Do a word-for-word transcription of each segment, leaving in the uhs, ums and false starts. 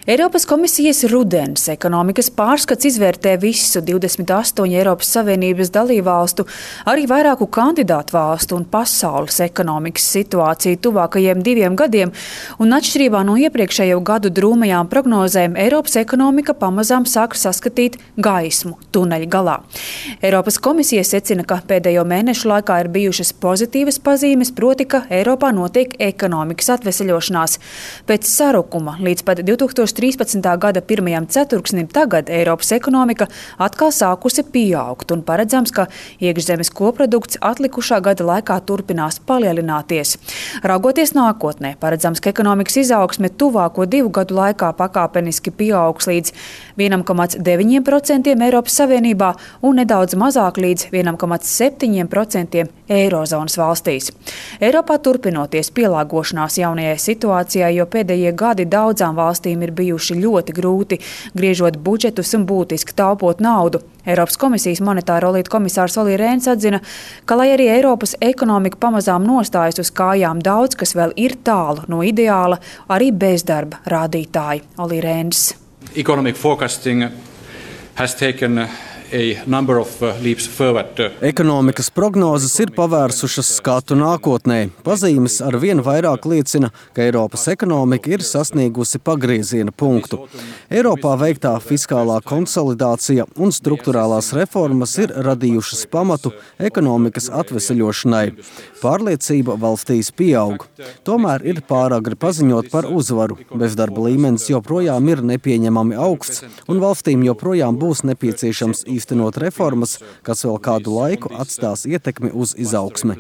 Eiropas komisijas rudens ekonomikas pārskats izvērtē visu divdesmit astoņu Eiropas Savienības dalībvalstu, arī vairāku kandidātu valstu un pasaules ekonomikas situāciju tuvākajiem diviem gadiem, un atšķirībā no iepriekšējo gadu drūmajām prognozēm, Eiropas ekonomika pamazām sāk saskatīt gaismu tuneļa galā. Eiropas komisija secina, ka pēdējo mēnešu laikā ir bijušas pozitīvas pazīmes, proti, ka Eiropā notiek ekonomikas atveseļošanās. Pēc sarukuma līdz pat divtūkstoš trīspadsmitā gada pirmajam ceturksnim tagad Eiropas ekonomika atkal sākusi pieaugt un paredzams, ka iekšzemes koprodukts atlikušā gada laikā turpinās palielināties. Raugoties nākotnē, paredzams, ka ekonomikas izaugsme tuvāko divu gadu laikā pakāpeniski pieaugs līdz viens komats deviņi procenti Eiropas Savienībā un nedaudz mazāk līdz viens komats septiņi procenti Eirozonas valstīs. Eiropā turpinoties pielāgošanās jaunajai situācijai, jo pēdējie gadi daudzām valstīm ir bijuši ļoti grūti, griežot budžetus un būtiski taupot naudu. Eiropas komisijas monetāro lietu komisārs Olli Rehns atzina, ka, lai arī Eiropas ekonomika pamazām nostājas uz kājām, daudz kas vēl ir tālu no ideāla, arī bezdarba rādītāji. Olli Rehns. Economic forecasting has taken a number of leaps forward. Ekonomikas prognozes ir pavērsušas skatu nākotnē. Pazīmes ar vien vairāk liecina, ka Eiropas ekonomika ir sasniegusi pagrieziena punktu. Eiropā veiktā fiskālā konsolidācija un strukturālās reformas ir radījušas pamatu ekonomikas atveseļošanai. Pārliecība valstīs pieaug. Tomēr ir pāragri paziņot par uzvaru. Bezdarba līmenis joprojām ir nepieņemami augsts, un valstīm joprojām būs nepieciešams īstenot reformas, kas vēl kādu laiku atstās ietekmi uz izaugsmi.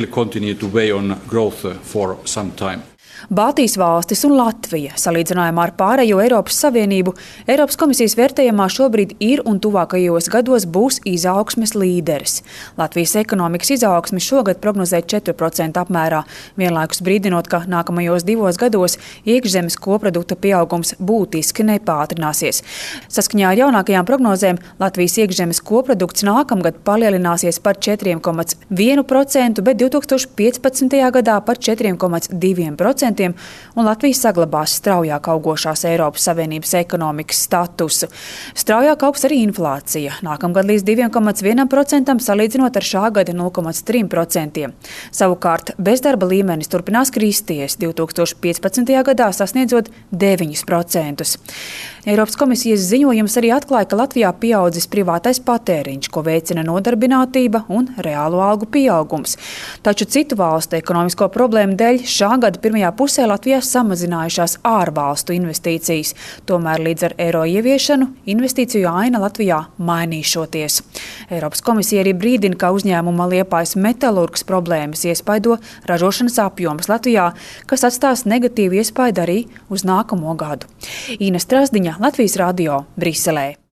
Baltijas valstis un Latvija, salīdzinājumā ar pārējo Eiropas Savienību, Eiropas komisijas vērtējumā šobrīd ir un tuvākajos gados būs izaugsmes līderis. Latvijas ekonomikas izaugsmi šogad prognozē četri procenti apmērā, vienlaikus brīdinot, ka nākamajos divos gados iekšzemes koprodukta pieaugums būtiski nepātrināsies. Saskaņā ar jaunākajām prognozēm Latvijas iekšzemes koprodukts nākamgad palielināsies par četri komats viens procents, bet divtūkstoš piecpadsmitajā gadā par četri komats divi procenti. Un Latvija saglabās straujāk augošās Eiropas Savienības ekonomikas statusu. Straujāk augs arī inflācija, nākamgad līdz divi komats viens procents, salīdzinot ar šā gada nulle komats trīs procenti. Savukārt bezdarba līmenis turpinās kristies, divtūkstoš piecpadsmitajā gadā sasniedzot deviņus procentus. Eiropas komisijas ziņojums arī atklāja, ka Latvijā pieaudzis privātais patēriņš, ko veicina nodarbinātība un reālo algu pieaugums. Taču citu valstu ekonomisko problēmu dēļ šā gada pirmajā pusē Latvijā samazinājušās ārvalstu investīcijas. Tomēr līdz ar eiro ieviešanu investīciju aina Latvijā mainīšoties. Eiropas komisija arī brīdina, ka uzņēmuma Liepājas metalurgas problēmas iespaido ražošanas apjoms Latvijā, kas atstās negatīvu iespaidu arī uz nākamo gadu. Ina Strasdiņa, Latvijas radio, Briselē.